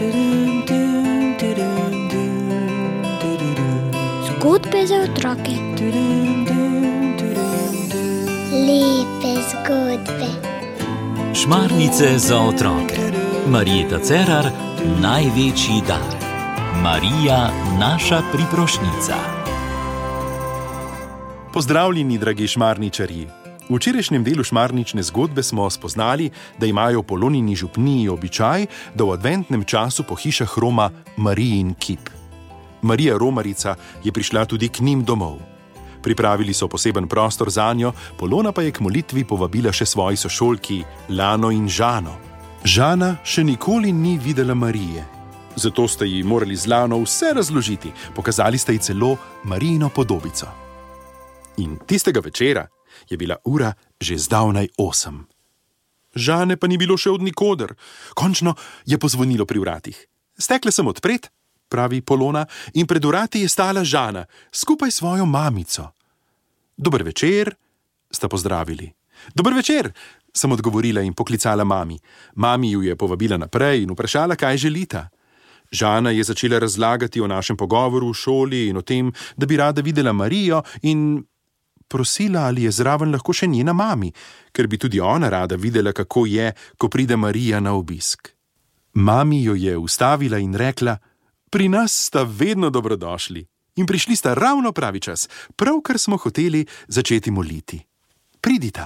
Zgodbe za otroke. Lepe zgodbe. Šmarnice za otroke. Marjeta Cerar, največji dar. Marija, naša priprošnjica. Pozdravljeni, dragi šmarničarji. V včerajšnjem delu šmarnične zgodbe smo spoznali, da imajo v Polonini župniji običaj, da v adventnem času po hišah roma Marijin kip. Marija Romarica je prišla tudi k njim domov. Pripravili so poseben prostor zanjo, Polona pa je k molitvi povabila še svoji sošolki Lano in Žano. Žana še nikoli ni videla Marije, zato sta ji morali z Lano vse razložiti, pokazali sta ji celo Marijino podobico. In tistega večera je bila ura že zdavnaj 8. Žane pa ni bilo še od nikoder. Končno je pozvonilo pri vratih. Stekla sem odpret, pravi Polona, in pred vrati je stala Žana, skupaj s svojo mamico. Dober večer, sta pozdravili. Dober večer, sem odgovorila in poklicala mami. Mami ju je povabila naprej in vprašala, kaj želita. Žana je začela razlagati o našem pogovoru v šoli in o tem, da bi rada videla Marijo, in prosila, ali je zraven lahko še njena mami, ker bi tudi ona rada videla, kako je, ko pride Marija na obisk. Mami jo je ustavila in rekla: pri nas sta vedno dobrodošli in prišli sta ravno pravi čas, pravkar smo hoteli začeti moliti. Pridita.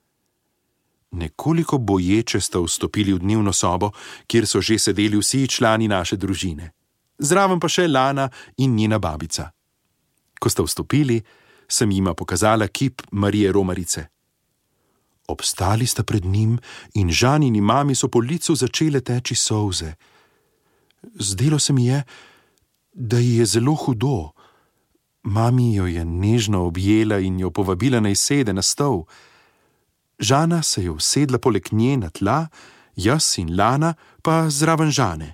Nekoliko boječe sta vstopili v dnevno sobo, kjer so že sedeli vsi člani naše družine. Zraven pa še Lana in njena babica. Ko sta vstopili, sem jima pokazala kip Marije Romarice. Obstali sta pred njim in Žanini mami so po licu začele teči solze. Zdelo se mi je, da ji je zelo hudo. Mami jo je nežno objela in jo povabila naj sede na stol. Žana se je usedla poleg nje na tla, jaz in Lana pa zraven Žane.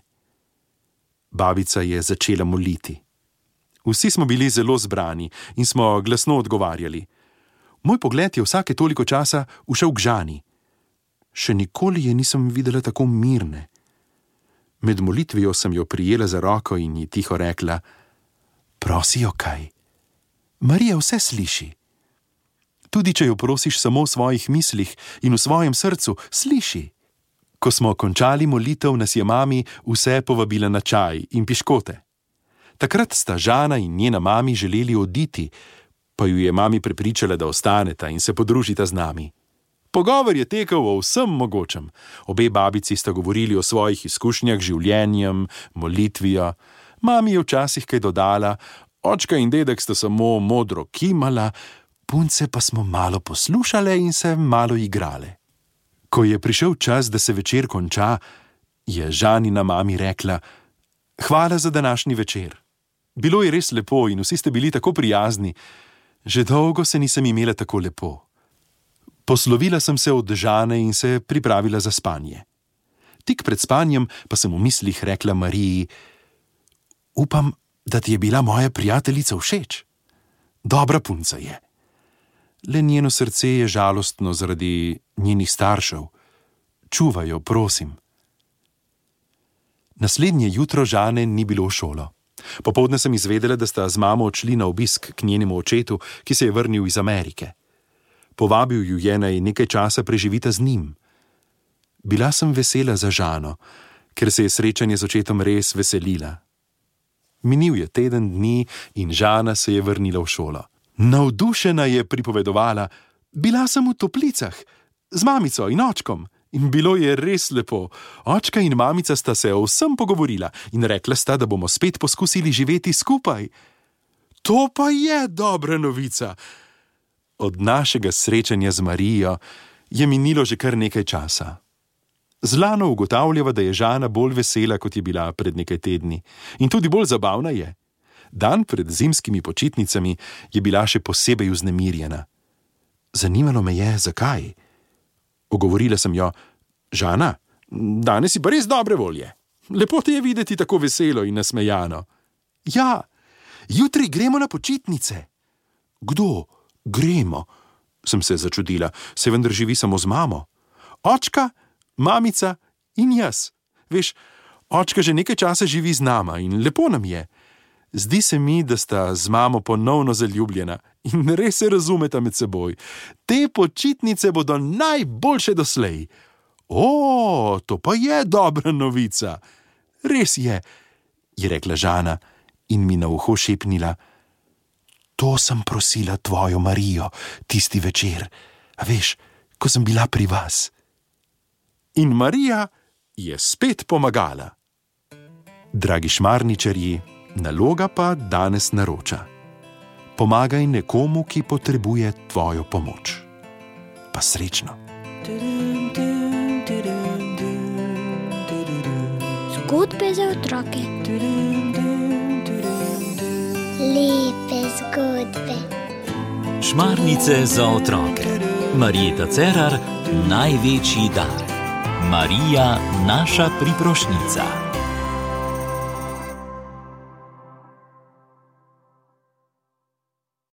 Babica je začela moliti. Vsi smo bili zelo zbrani in smo glasno odgovarjali. Moj pogled je vsake toliko časa ušel k Žani. Še nikoli je nisem videla tako mirne. Med molitvijo sem jo prijela za roko in ji tiho rekla: prosi jo kaj. Marija vse sliši. Tudi če jo prosiš samo v svojih mislih in v svojem srcu, sliši. Ko smo končali molitev, nas je mami vse povabila na čaj in piškote. Takrat sta Žana in njena mami želeli oditi, pa ju je mami prepričala, da ostaneta in se podružita z nami. Pogovor je tekel o vsem mogočem. Obe babici sta govorili o svojih izkušnjah z življenjem, molitvijo. Mami je včasih kaj dodala, očka in dedek sta samo modro kimala, punce pa smo malo poslušale in se malo igrale. Ko je prišel čas, da se večer konča, je Žanina mami rekla: hvala za današnji večer. Bilo je res lepo in vsi ste bili tako prijazni. Že dolgo se nisem imela tako lepo. Poslovila sem se od Žane in se pripravila za spanje. Tik pred spanjem pa sem v mislih rekla Mariji: upam, da ti je bila moja prijateljica všeč. Dobra punca je. Le njeno srce je žalostno zaradi njenih staršev. Čuvaj jo, prosim. Naslednje jutro Žane ni bilo v šolo. Popoldne sem izvedela, da sta z mamo odšli na obisk k njenemu očetu, ki se je vrnil iz Amerike. Povabil ju je, naj nekaj časa preživita z njim. Bila sem vesela za Žano, ker se je srečanje z očetom res veselila. Minil je teden dni in Žana se je vrnila v šolo. Navdušena je pripovedovala: bila sem v toplicah z mamico in očkom in bilo je res lepo. Očka in mamica sta se o vsem pogovorila in rekla sta, da bomo spet poskusili živeti skupaj. To pa je dobra novica. Od našega srečanja z Marijo je minilo že kar nekaj časa. Z Lano ugotavljava, da je Žana bolj vesela, kot je bila pred nekaj tedni, in tudi bolj zabavna je. Dan pred zimskimi počitnicami je bila še posebej vznemirjena. Zanimalo me je, zakaj. Ogovorila sem jo: Žana, danes si pa res dobre volje. Lepo te je videti tako veselo in nasmejano. Ja, jutri gremo na počitnice. Kdo? Gremo? Sem se začudila, se vendar živi samo z mamo. Očka, mamica in jaz. Veš, Očka že nekaj časa živi z nama in lepo nam je. Zdi se mi, da sta z mamo ponovno zaljubljena in res se razumeta med seboj. Te počitnice bodo najboljše doslej. O, to pa je dobra novica. Res je rekla Žana in mi na uho šepnila: To sem prosila tvojo Marijo tisti večer, a veš, ko sem bila pri vas. In Marija je spet pomagala. Dragi šmarničarji, naloga pa danes naroča. Pomagaj nekomu, ki potrebuje tvojo pomoč. Pa srečno. Zgodbe za otroke. Lepe zgodbe. Šmarnice za otroke. Marijeta Cerar, največji dar. Marija, naša priprošnica.